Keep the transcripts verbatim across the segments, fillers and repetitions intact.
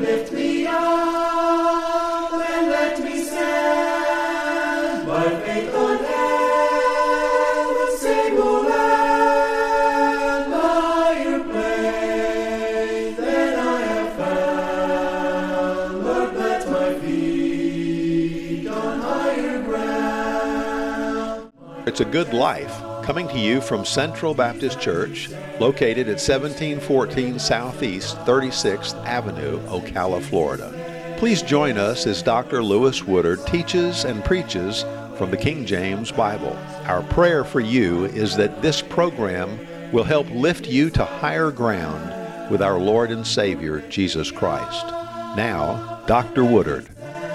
lift me up and let me stand by faith on heaven's stable land, higher place than I have found. Lord, plant my feet on higher ground. It's a Good Life, coming to you from Central Baptist Church, located at seventeen fourteen Southeast thirty-sixth Avenue, Ocala, Florida. Please join us as Doctor Lewis Woodard teaches and preaches from the King James Bible. Our prayer for you is that this program will help lift you to higher ground with our Lord and Savior, Jesus Christ. Now, Doctor Woodard.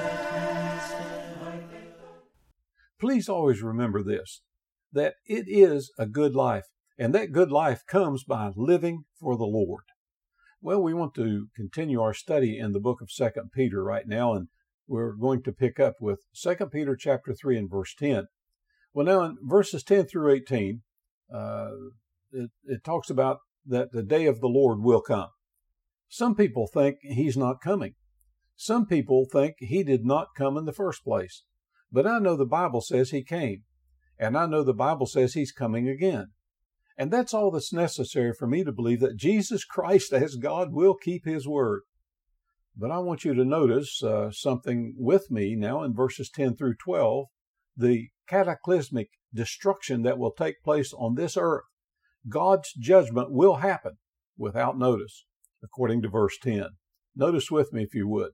Please always remember this, that it is a good life, and that good life comes by living for the Lord. Well, we want to continue our study in the book of Second Peter right now, and we're going to pick up with Second Peter chapter three and verse ten. Well, now in verses ten through eighteen, uh, it, it talks about that the day of the Lord will come. Some people think he's not coming. Some people think he did not come in the first place. But I know the Bible says he came, and I know the Bible says he's coming again. And that's all that's necessary for me to believe that Jesus Christ as God will keep his word. But I want you to notice uh, something with me now in verses ten through twelve, the cataclysmic destruction that will take place on this earth. God's judgment will happen without notice, according to verse ten. Notice with me if you would.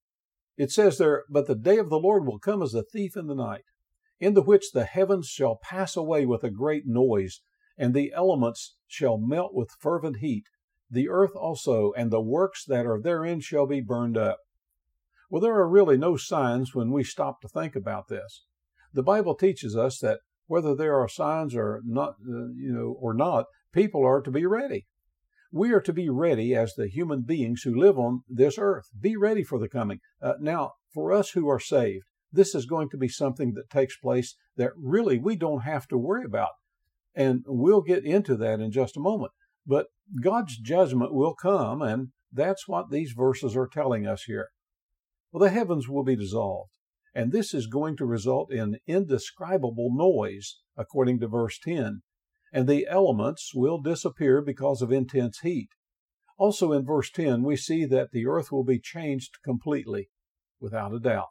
It says there, "But the day of the Lord will come as a thief in the night, in the which the heavens shall pass away with a great noise, and the elements shall melt with fervent heat. The earth also and the works that are therein shall be burned up." Well, there are really no signs when we stop to think about this. The Bible teaches us that whether there are signs or not, uh, you know, or not, people are to be ready. We are to be ready as the human beings who live on this earth. Be ready for the coming. Uh, now, for us who are saved, this is going to be something that takes place that really we don't have to worry about. And we'll get into that in just a moment. But God's judgment will come, and that's what these verses are telling us here. Well, the heavens will be dissolved, and this is going to result in indescribable noise, according to verse ten. And the elements will disappear because of intense heat. Also in verse ten, we see that the earth will be changed completely, without a doubt.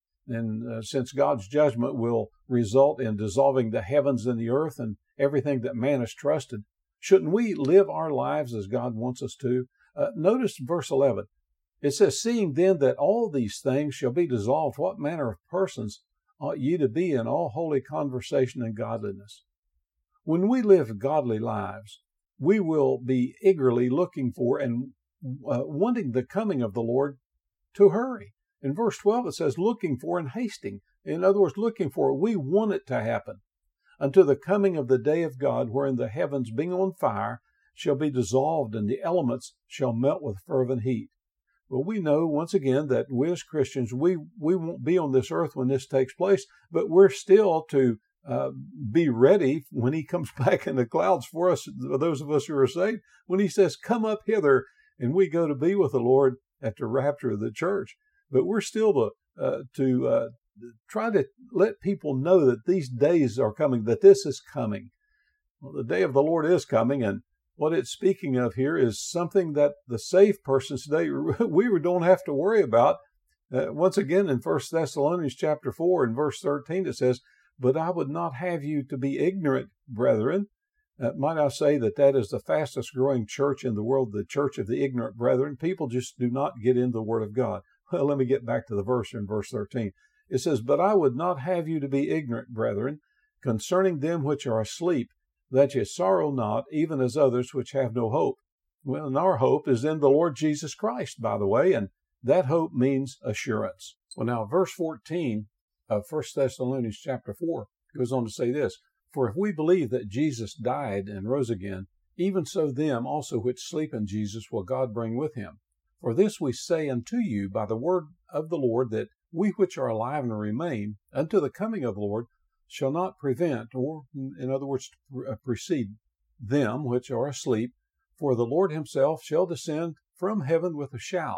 And uh, since God's judgment will result in dissolving the heavens and the earth and everything that man has trusted, shouldn't we live our lives as God wants us to? Uh, notice verse eleven. It says, "Seeing then that all these things shall be dissolved, what manner of persons ought ye to be in all holy conversation and godliness?" When we live godly lives, we will be eagerly looking for and uh, wanting the coming of the Lord to hurry. In verse twelve, it says, "looking for and hasting." In other words, looking for it. We want it to happen. "Unto the coming of the day of God, wherein the heavens being on fire shall be dissolved, and the elements shall melt with fervent heat." Well, we know once again that we as Christians, we, we won't be on this earth when this takes place, but we're still to Uh, be ready when he comes back in the clouds for us, those of us who are saved, when he says, "Come up hither," and we go to be with the Lord at the rapture of the church. But we're still to, uh, to uh, try to let people know that these days are coming, that this is coming. Well, the day of the Lord is coming, and what it's speaking of here is something that the saved persons today, we don't have to worry about. Uh, once again, in First Thessalonians chapter four and verse thirteen, it says, "But I would not have you to be ignorant, brethren." Uh, might I say that that is the fastest growing church in the world, the church of the ignorant brethren. People just do not get into the Word of God. Well, let me get back to the verse in verse thirteen. It says, "But I would not have you to be ignorant, brethren, concerning them which are asleep, that ye sorrow not, even as others which have no hope." Well, and our hope is in the Lord Jesus Christ, by the way, and that hope means assurance. Well, now, verse fourteen of First Thessalonians chapter four goes on to say this, "For if we believe that Jesus died and rose again, even so them also which sleep in Jesus will God bring with him. For this we say unto you by the word of the Lord, that we which are alive and remain unto the coming of the Lord shall not prevent," or in other words, precede "them which are asleep. For the Lord himself shall descend from heaven with a shout,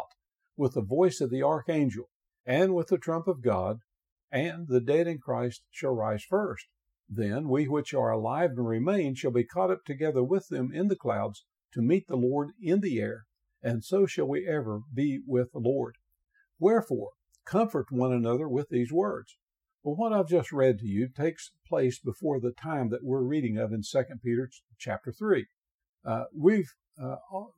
with the voice of the archangel, and with the trump of God, and the dead in Christ shall rise first. Then we which are alive and remain shall be caught up together with them in the clouds to meet the Lord in the air, and so shall we ever be with the Lord. Wherefore, comfort one another with these words. Well, what I've just read to you takes place before the time that we're reading of in Second Peter chapter three. Uh, we've, uh,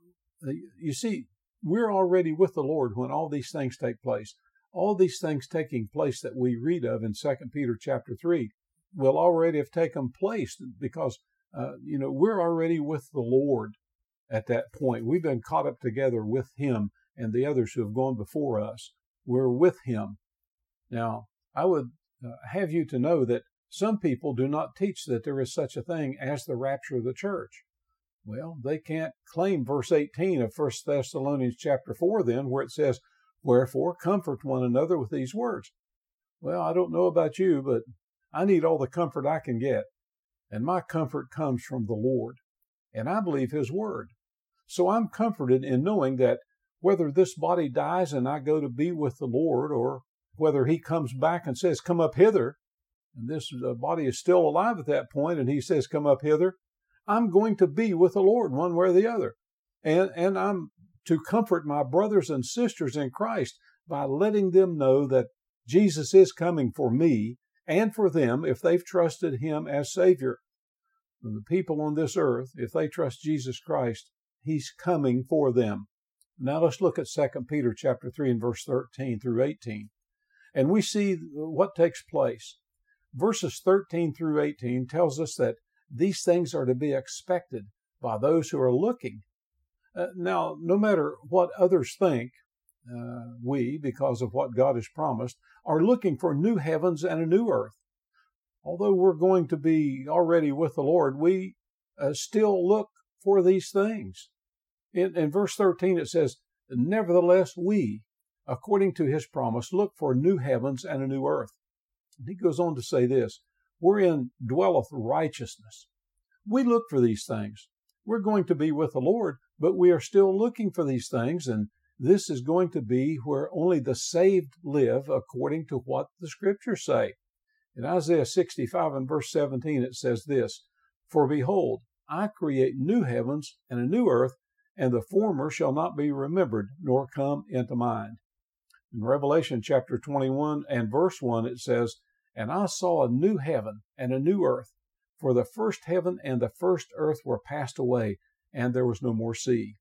you see, we're already with the Lord when all these things take place. All these things taking place that we read of in Second Peter chapter three will already have taken place because, uh, you know, we're already with the Lord at that point. We've been caught up together with Him and the others who have gone before us. We're with Him. Now, I would uh, have you to know that some people do not teach that there is such a thing as the rapture of the church. Well, they can't claim verse eighteen of First Thessalonians chapter four then, where it says, wherefore comfort one another with these words. Well, I don't know about you, but I need all the comfort I can get. And my comfort comes from the Lord. And I believe His word. So I'm comforted in knowing that whether this body dies and I go to be with the Lord, or whether He comes back and says, come up hither, and this uh, body is still alive at that point, and He says, come up hither, I'm going to be with the Lord one way or the other. And, and I'm to comfort my brothers and sisters in Christ by letting them know that Jesus is coming for me and for them if they've trusted Him as Savior. And the people on this earth, if they trust Jesus Christ, He's coming for them. Now let's look at Second Peter chapter three and verse thirteen through eighteen. And we see what takes place. Verses thirteen through eighteen tells us that these things are to be expected by those who are looking. Uh, now, no matter what others think, uh, we, because of what God has promised, are looking for new heavens and a new earth. Although we're going to be already with the Lord, we uh, still look for these things. In, in verse thirteen it says, nevertheless we, according to His promise, look for new heavens and a new earth. And he goes on to say this, wherein dwelleth righteousness. We look for these things. We're going to be with the Lord, but we are still looking for these things, and this is going to be where only the saved live according to what the Scriptures say. In Isaiah sixty-five and verse seventeen it says this, for behold, I create new heavens and a new earth, and the former shall not be remembered, nor come into mind. In Revelation chapter twenty-one and verse one it says, and I saw a new heaven and a new earth, for the first heaven and the first earth were passed away, and there was no more sea.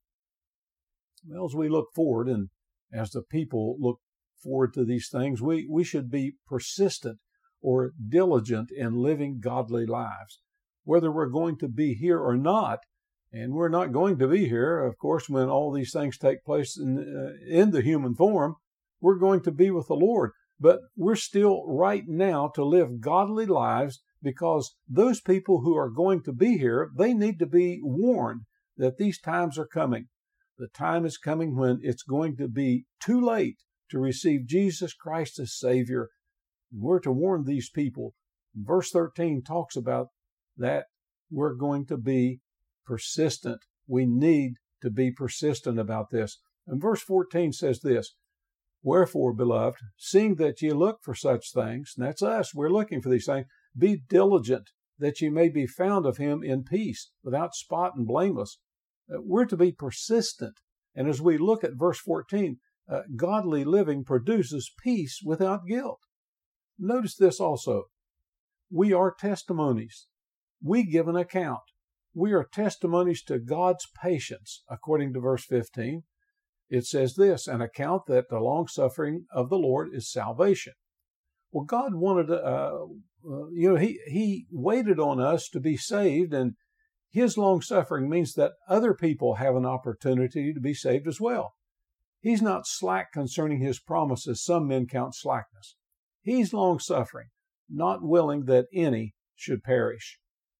Well, as we look forward, and as the people look forward to these things, we, we should be persistent or diligent in living godly lives. Whether we're going to be here or not, and we're not going to be here, of course, when all these things take place in, uh, in the human form, we're going to be with the Lord. But we're still right now to live godly lives, because those people who are going to be here, they need to be warned that these times are coming. The time is coming when it's going to be too late to receive Jesus Christ as Savior. We're to warn these people. Verse thirteen talks about that we're going to be persistent. We need to be persistent about this. And verse fourteen says this, wherefore, beloved, seeing that ye look for such things, and that's us, we're looking for these things, be diligent that ye may be found of Him in peace, without spot and blameless. We're to be persistent. And as we look at verse fourteen, uh, godly living produces peace without guilt. Notice this also. We are testimonies. We give an account. We are testimonies to God's patience, according to verse fifteen. It says this, an account that the long-suffering of the Lord is salvation. Well, God wanted to, uh, uh, you know, he, he waited on us to be saved, and His long-suffering means that other people have an opportunity to be saved as well. He's not slack concerning His promises. Some men count slackness. He's long-suffering, not willing that any should perish.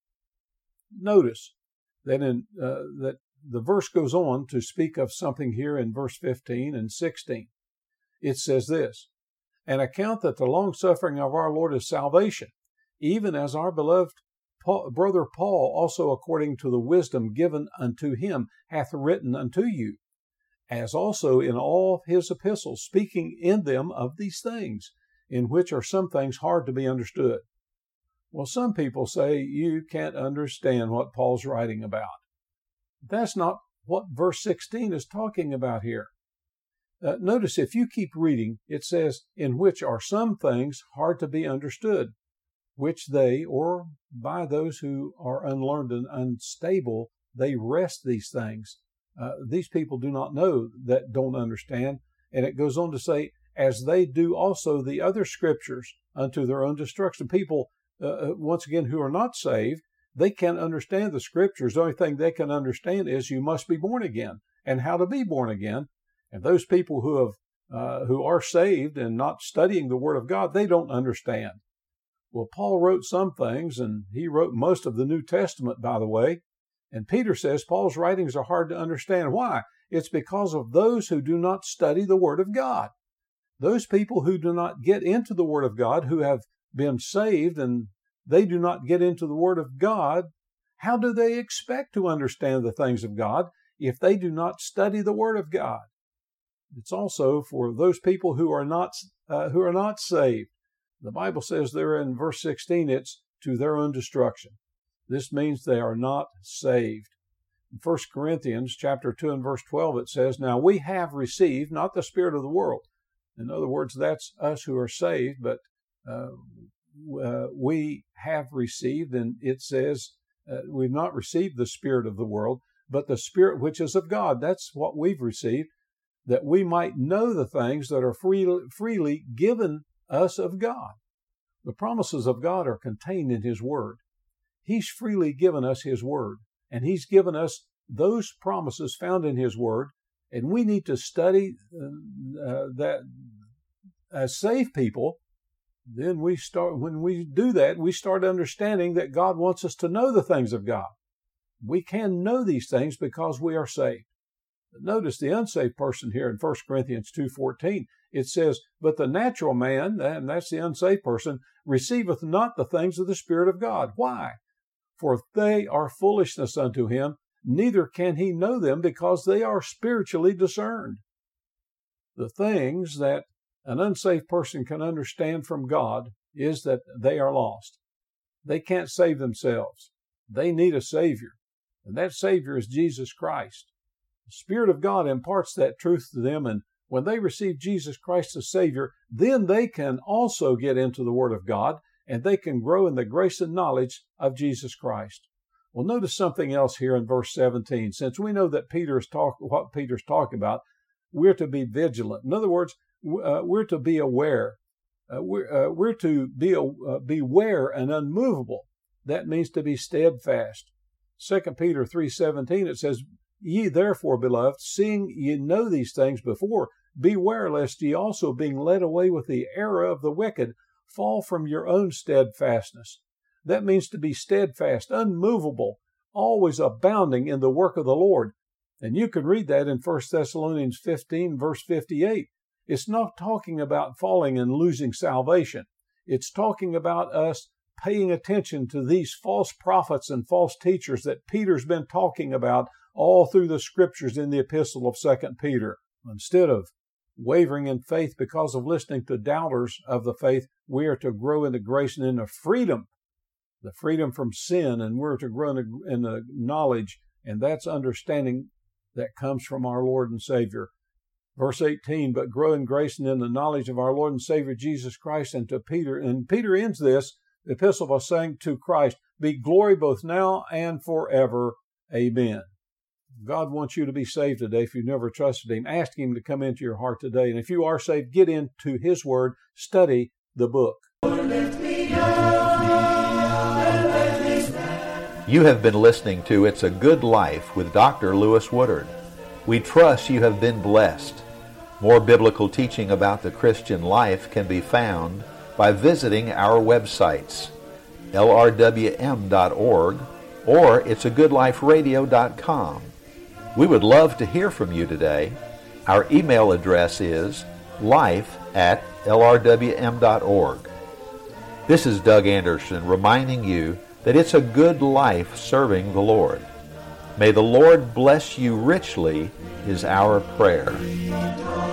Notice that in uh, that the verse goes on to speak of something here in verse fifteen and sixteen. It says this, an account that the long-suffering of our Lord is salvation, even as our beloved Paul, brother Paul also according to the wisdom given unto him hath written unto you, as also in all his epistles, speaking in them of these things, in which are some things hard to be understood. Well, some people say you can't understand what Paul's writing about. That's not what verse sixteen is talking about here. Uh, notice if you keep reading, it says, in which are some things hard to be understood, which they, or by those who are unlearned and unstable, they wrest these things. Uh, these people do not know, that don't understand. And it goes on to say, as they do also the other scriptures unto their own destruction. People, uh, once again, who are not saved, they can't understand the scriptures. The only thing they can understand is you must be born again and how to be born again. And those people who have uh, who are saved and not studying the Word of God, they don't understand. Well, Paul wrote some things, and he wrote most of the New Testament, by the way. And Peter says Paul's writings are hard to understand. Why? It's because of those who do not study the Word of God. Those people who do not get into the Word of God, who have been saved and they do not get into the Word of God, how do they expect to understand the things of God if they do not study the Word of God? It's also for those people who are not uh, who are not saved. The Bible says there in verse sixteen, it's to their own destruction. This means they are not saved. In First Corinthians chapter two and verse twelve, it says, now we have received not the spirit of the world. In other words, that's us who are saved, but uh, uh, we have received, and it says uh, we've not received the spirit of the world, but the Spirit which is of God. That's what we've received, that we might know the things that are freely, freely given us of God. The promises of God are contained in His Word. He's freely given us His Word, and He's given us those promises found in His Word, and we need to study uh, that as saved people. Then we start, when we do that, we start understanding that God wants us to know the things of God. We can know these things because we are saved. Notice the unsaved person here in First Corinthians two fourteen. It says, but the natural man, and that's the unsaved person, receiveth not the things of the Spirit of God. Why? For they are foolishness unto him, neither can he know them because they are spiritually discerned. The things that an unsaved person can understand from God is that they are lost. They can't save themselves. They need a Savior, and that Savior is Jesus Christ. The Spirit of God imparts that truth to them, and when they receive Jesus Christ as Savior, then they can also get into the Word of God, and they can grow in the grace and knowledge of Jesus Christ. Well, notice something else here in verse seventeen. Since we know that Peter's talk, what Peter's talking about, we're to be vigilant. In other words, uh, we're to be aware. Uh, we're, uh, we're to be uh, beware and unmovable. That means to be steadfast. Second Peter three seventeen, it says, ye therefore, beloved, seeing ye know these things before, beware lest ye also, being led away with the error of the wicked, fall from your own steadfastness. That means to be steadfast, unmovable, always abounding in the work of the Lord. And you can read that in First Thessalonians fifteen, verse fifty-eight. It's not talking about falling and losing salvation. It's talking about us paying attention to these false prophets and false teachers that Peter's been talking about all through the scriptures in the epistle of Second Peter. Instead of wavering in faith because of listening to doubters of the faith, we are to grow in the grace and in the freedom, the freedom from sin, and we're to grow in the, in the knowledge, and that's understanding that comes from our Lord and Savior. Verse eighteen, but grow in grace and in the knowledge of our Lord and Savior Jesus Christ. And to Peter, and Peter ends this epistle by saying, to Christ be glory both now and forever. Amen. God wants you to be saved today. If you've never trusted Him, ask Him to come into your heart today. And if you are saved, get into His Word, study the book. You have been listening to It's a Good Life with Doctor Lewis Woodard. We trust you have been blessed. More biblical teaching about the Christian life can be found by visiting our websites, L R W M dot org or it's a good life radio dot com. We would love to hear from you today. Our email address is life at L R W M dot org. This is Doug Anderson reminding you that it's a good life serving the Lord. May the Lord bless you richly is our prayer.